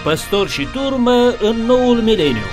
Păstor și turmă în noul mileniu.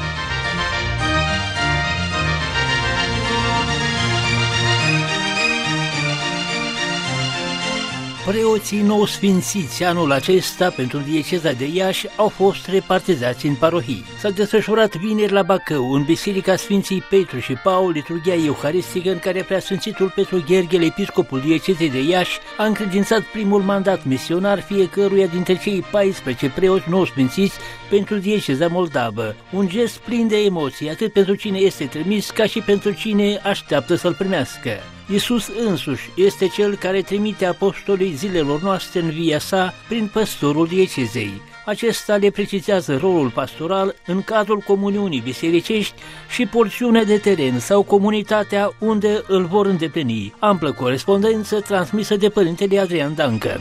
Preoții nou sfințiți anul acesta pentru dieceza de Iași au fost repartizați în parohii. S-a desfășurat vineri la Bacău, în Biserica Sfinții Petru și Paul, liturghia euharistică în care Preasfințitul Petru Gherghel, episcopul diecezei de Iași, a încredințat primul mandat misionar fiecăruia dintre cei 14 preoți nou sfințiți pentru dieceza moldavă. Un gest plin de emoții, atât pentru cine este trimis, ca și pentru cine așteaptă să-l primească. Iisus însuși este cel care trimite apostolii zilelor noastre în via sa prin păstorul diecezei. Acesta le precizează rolul pastoral în cadrul comuniunii bisericești și porțiunea de teren sau comunitatea unde îl vor îndeplini. Amplă corespondență transmisă de părintele Adrian Dancă.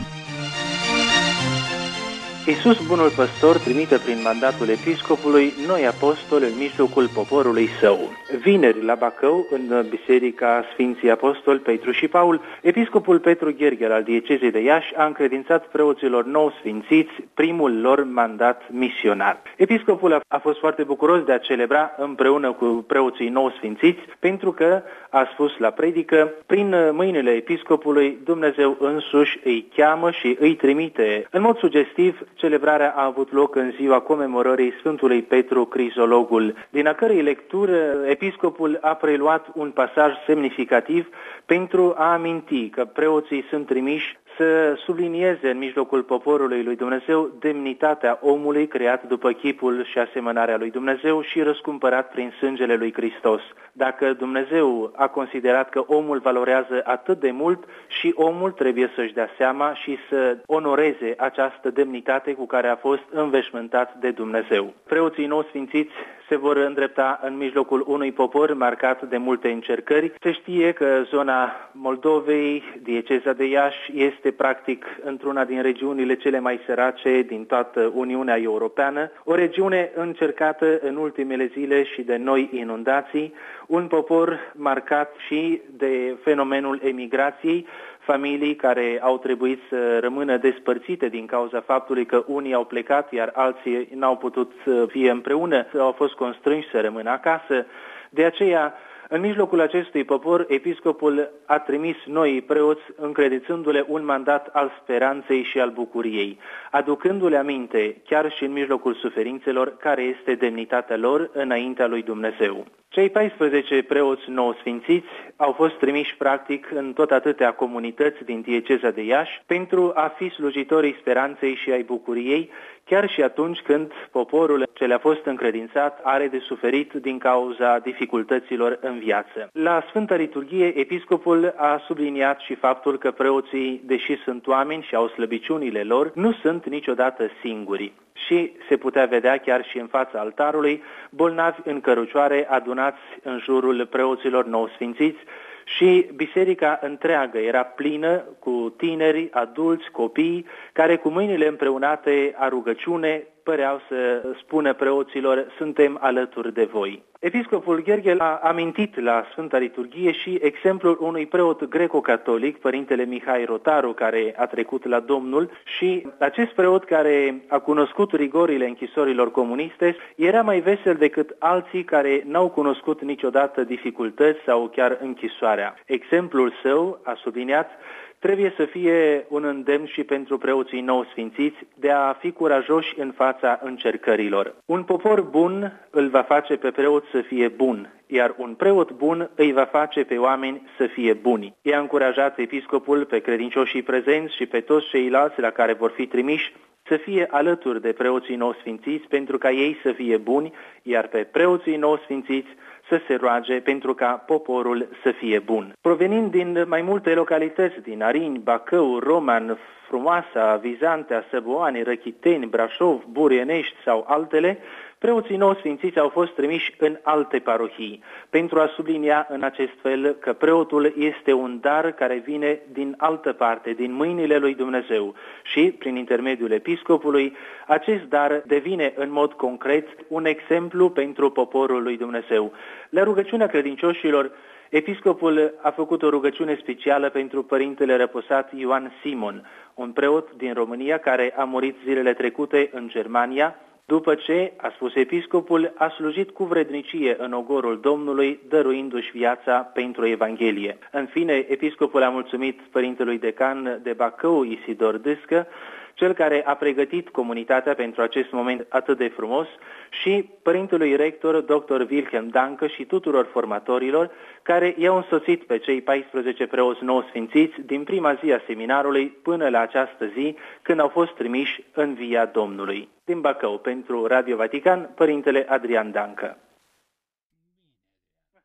Iisus, bunul păstor, trimite prin mandatul episcopului noi apostoli în mijlocul poporului său. Vineri, la Bacău, în Biserica Sfinții Apostoli Petru și Paul, episcopul Petru Gherghel al diecezei de Iași a încredințat preoților nou sfințiți primul lor mandat misionar. Episcopul a fost foarte bucuros de a celebra împreună cu preoții nou sfințiți, pentru că a spus la predică: prin mâinile episcopului Dumnezeu însuși îi cheamă și îi trimite. În mod sugestiv, celebrarea a avut loc în ziua comemorării Sfântului Petru Crizologul, din a cărei lectură episcopul a preluat un pasaj semnificativ pentru a aminti că preoții sunt trimiși să sublinieze în mijlocul poporului lui Dumnezeu demnitatea omului creat după chipul și asemănarea lui Dumnezeu și răscumpărat prin sângele lui Hristos. Dacă Dumnezeu a considerat că omul valorează atât de mult, și omul trebuie să-și dea seama și să onoreze această demnitate cu care a fost înveșmântat de Dumnezeu. Preoții nou sfințiți se vor îndrepta în mijlocul unui popor marcat de multe încercări. Se știe că zona Moldovei, dieceza de Iași, este practic într-una din regiunile cele mai sărace din toată Uniunea Europeană, o regiune încercată în ultimele zile și de noi inundații, un popor marcat și de fenomenul emigrației, familii care au trebuit să rămână despărțite din cauza faptului că unii au plecat, iar alții n-au putut să fie împreună, au fost constrânși să rămână acasă. De aceea, în mijlocul acestui popor, episcopul a trimis noi preoți, încredințându-le un mandat al speranței și al bucuriei, aducându-le aminte, chiar și în mijlocul suferințelor, care este demnitatea lor înaintea lui Dumnezeu. Cei 14 preoți nou sfințiți au fost trimiși practic în tot atâtea comunități din dieceza de Iași pentru a fi slujitorii speranței și ai bucuriei, chiar și atunci când poporul ce le-a fost încredințat are de suferit din cauza dificultăților în viață. La Sfânta Liturghie, episcopul a subliniat și faptul că preoții, deși sunt oameni și au slăbiciunile lor, nu sunt niciodată singuri. Și se putea vedea chiar și în fața altarului bolnavi în cărucioare adunați în jurul preoților nou sfințiți, și biserica întreagă era plină cu tineri, adulți, copii, care cu mâinile împreunate a rugăciune păreau să spună preoților: suntem alături de voi. Episcopul Gherghel a amintit la Sfânta Liturghie și exemplul unui preot greco-catolic, părintele Mihai Rotaru, care a trecut la Domnul, și acest preot, care a cunoscut rigorile închisorilor comuniste, era mai vesel decât alții care n-au cunoscut niciodată dificultăți sau chiar închisoarea. Exemplul său, a subliniat, trebuie să fie un îndemn și pentru preoții nou sfințiți de a fi curajoși în fața încercărilor. Un popor bun îl va face pe preot să fie bun, iar un preot bun îi va face pe oameni să fie buni. I-a încurajat episcopul pe credincioșii prezenți și pe toți ceilalți la care vor fi trimiși să fie alături de preoții nou sfințiți pentru ca ei să fie buni, iar pe preoții nou sfințiți să se roage pentru ca poporul să fie bun. Provenind din mai multe localități, din Arini, Bacău, Roman, Frumoasa, Vizantea, Săboani, Răchiteni, Brașov, Burienești sau altele, preoții nou sfințiți au fost trimiși în alte parohii, pentru a sublinia în acest fel că preotul este un dar care vine din altă parte, din mâinile lui Dumnezeu, și, prin intermediul episcopului, acest dar devine în mod concret un exemplu pentru poporul lui Dumnezeu. La rugăciunea credincioșilor, Episcopul a făcut o rugăciune specială pentru părintele răposat Ioan Simon, un preot din România care a murit zilele trecute în Germania, după ce, a spus episcopul, a slujit cu vrednicie în ogorul Domnului, dăruindu-și viața pentru Evanghelie. În fine, episcopul a mulțumit părintelui decan de Bacău, Isidor Dâscă, cel care a pregătit comunitatea pentru acest moment atât de frumos, și părintelui rector, dr. Wilhelm Dancă, și tuturor formatorilor care i-au însoțit pe cei 14 preoți nou sfințiți din prima zi a seminarului până la această zi, când au fost trimiși în via Domnului. Din Bacău, pentru Radio Vatican, părintele Adrian Dancă.